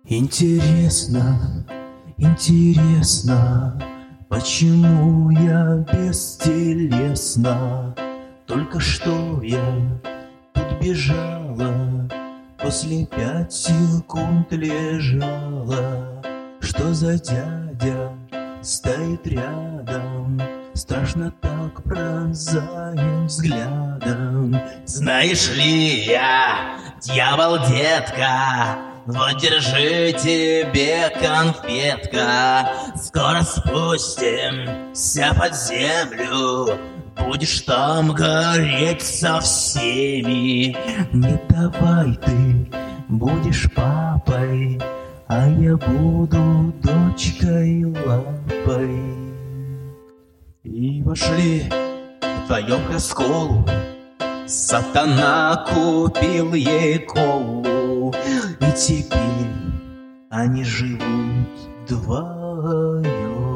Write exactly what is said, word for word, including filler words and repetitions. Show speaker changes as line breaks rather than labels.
Интересно, интересно, почему я бестелесна? Только что я тут бежала, после пять секунд лежала. Что за дядя стоит рядом, страшно так пронзает взглядом. Знаешь ли, я дьявол, детка, вот держи тебе конфетка. Скоро спустимся под землю, будешь там гореть со всеми. Не давай ты будешь папой, а я буду дочкой лапой. И вошли вдвоем к расколу, сатана купил ей колу. И теперь они живут вдвоем.